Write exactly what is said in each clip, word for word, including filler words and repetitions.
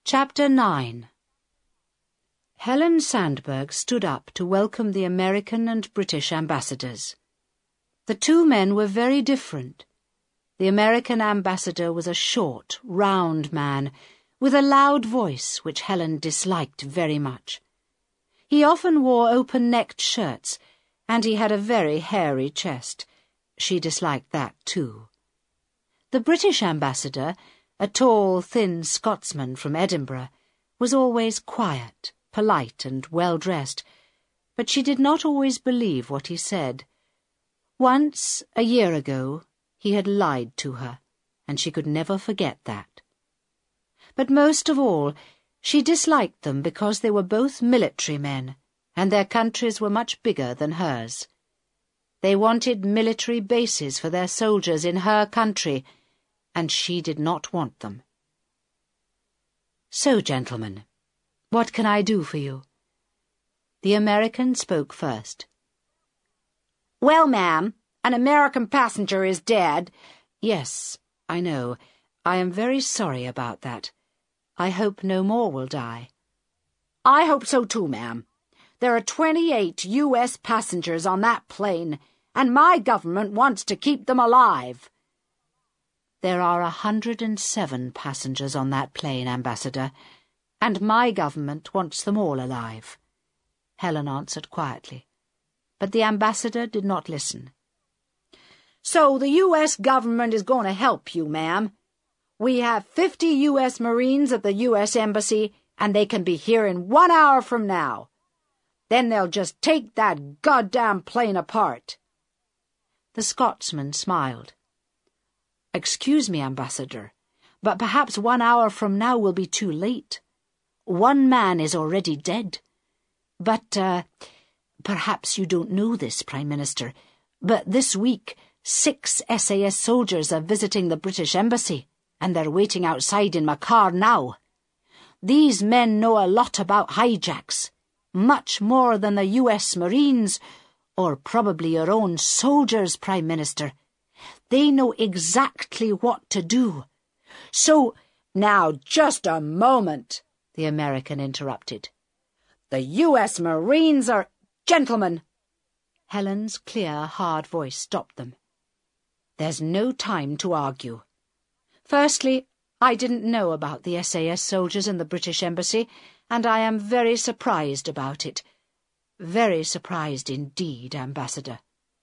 Chapter nine. Helen Sandberg stood up to welcome the American and British ambassadors. The two men were very different. The American ambassador was a short, round man, with a loud voice which Helen disliked very much. He often wore open-necked shirts, and he had a very hairy chest. She disliked that too. The British ambassador, a tall, thin Scotsman from Edinburgh, was always quiet, polite and well-dressed, but she did not always believe what he said. Once, a year ago, he had lied to her, and she could never forget that. But most of all, she disliked them because they were both military men, and their countries were much bigger than hers. They wanted military bases for their soldiers in her country, and she did not want them. "So, gentlemen, what can I do for you?" The American spoke first. "Well, ma'am, an American passenger is dead." "Yes, I know. I am very sorry about that. I hope no more will die." "I hope so too, ma'am. There are twenty-eight U S passengers on that plane, and my government wants to keep them alive." "There are a hundred and seven passengers on that plane, Ambassador, and my government wants them all alive," Helen answered quietly. But the ambassador did not listen. "So the U S government is going to help you, ma'am. We have fifty U S Marines at the U S Embassy, and they can be here in one hour from now. Then they'll just take that goddamn plane apart." The Scotsman smiled. "Excuse me, Ambassador, but perhaps one hour from now will be too late. One man is already dead. But, uh, perhaps you don't know this, Prime Minister, but this week six S A S soldiers are visiting the British Embassy, and they're waiting outside in my car now. These men know a lot about hijacks, much more than the U S Marines, or probably your own soldiers, Prime Minister. They know exactly what to do. So—" "Now, just a moment," the American interrupted. "The U S Marines are— Gentlemen!" Helen's clear, hard voice stopped them. "There's no time to argue. Firstly, I didn't know about the S A S soldiers in the British Embassy, and I am very surprised about it. Very surprised indeed, Ambassador.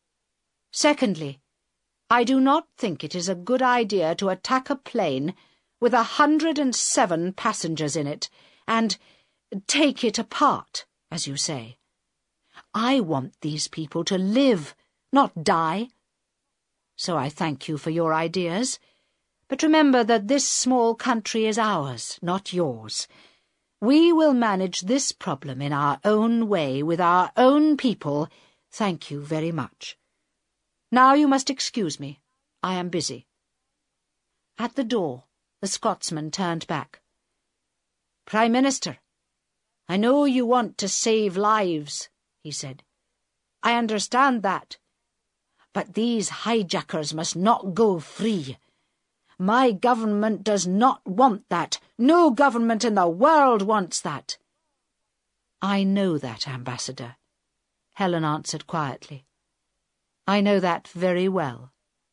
Secondly, I do not think it is a good idea to attack a plane with a hundred and seven passengers in it and take it apart, as you say. I want these people to live, not die. So I thank you for your ideas, but remember that this small country is ours, not yours. We will manage this problem in our own way with our own people. Thank you very much. Now you must excuse me. I am busy." At the door, the Scotsman turned back. "Prime Minister, I know you want to save lives," he said. "I understand that. But these hijackers must not go free. My government does not want that. No government in the world wants that." "I know that, Ambassador," Helen answered quietly. "I know that very well."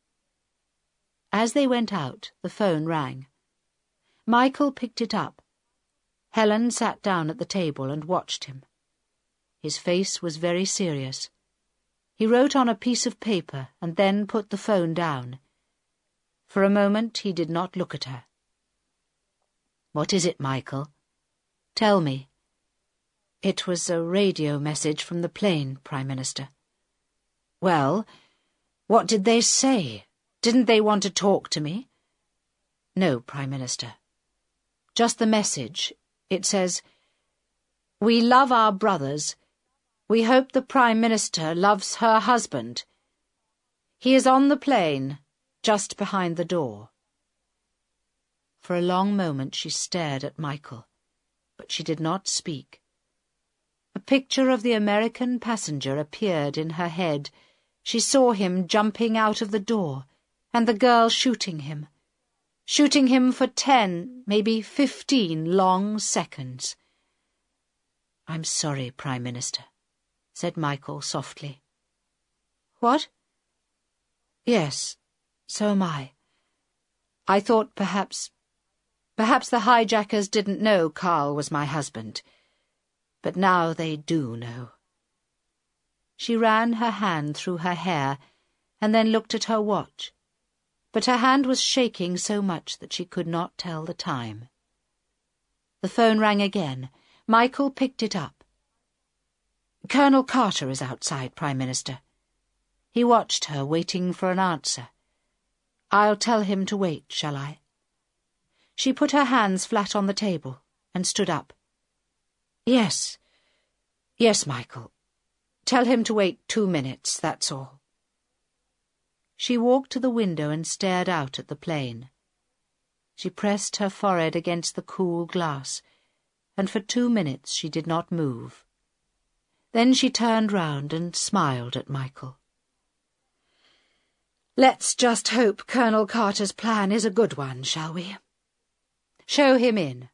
As they went out, the phone rang. Michael picked it up. Helen sat down at the table and watched him. His face was very serious. He wrote on a piece of paper and then put the phone down. For a moment he did not look at her. "What is it, Michael? Tell me." "It was a radio message from the plane, Prime Minister." "Well, what did they say? Didn't they want to talk to me?" "No, Prime Minister. Just the message. It says, 'We love our brothers. We hope the Prime Minister loves her husband. He is on the plane, just behind the door.'" For a long moment she stared at Michael, but she did not speak. A picture of the American passenger appeared in her head. She saw him jumping out of the door, and the girl shooting him. shooting him for ten, maybe fifteen long seconds. "I'm sorry, Prime Minister," said Michael softly. "What?" "Yes, so am I. I thought perhaps... perhaps the hijackers didn't know Carl was my husband. But now they do know." She ran her hand through her hair and then looked at her watch, but her hand was shaking so much that she could not tell the time. The phone rang again. Michael picked it up. "Colonel Carter is outside, Prime Minister." He watched her, waiting for an answer. "I'll tell him to wait, shall I?" She put her hands flat on the table and stood up. "Yes, yes, Michael. Tell him to wait two minutes, that's all." She walked to the window and stared out at the plain. She pressed her forehead against the cool glass, and for two minutes she did not move. Then she turned round and smiled at Michael. "Let's just hope Colonel Carter's plan is a good one, shall we? Show him in."